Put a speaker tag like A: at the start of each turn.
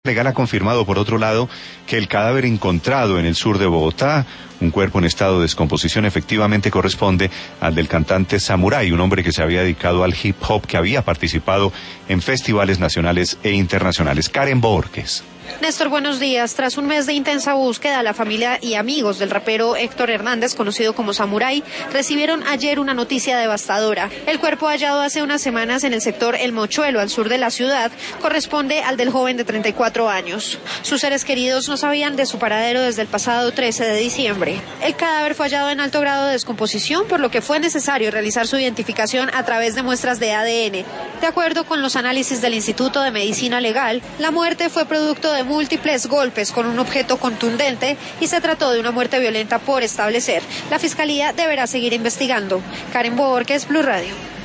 A: Legal ha confirmado, por otro lado, que el cadáver encontrado en el sur de Bogotá, un cuerpo en estado de descomposición, efectivamente corresponde al del cantante Samurai, un hombre que se había dedicado al hip hop, que había participado en festivales nacionales e internacionales. Karen Borges.
B: Néstor, buenos días. Tras un mes de intensa búsqueda, la familia y amigos del rapero Héctor Hernández, conocido como Samurai, recibieron ayer una noticia devastadora. El cuerpo hallado hace unas semanas en el sector El Mochuelo, al sur de la ciudad, corresponde al del joven de 34 años. Sus seres queridos no sabían de su paradero desde el pasado 13 de diciembre. El cadáver fue hallado en alto grado de descomposición, por lo que fue necesario realizar su identificación a través de muestras de ADN. De acuerdo con los análisis del Instituto de Medicina Legal, la muerte fue producto de múltiples golpes con un objeto contundente y se trató de una muerte violenta por establecer. La Fiscalía deberá seguir investigando. Karen Borges, Blue Radio.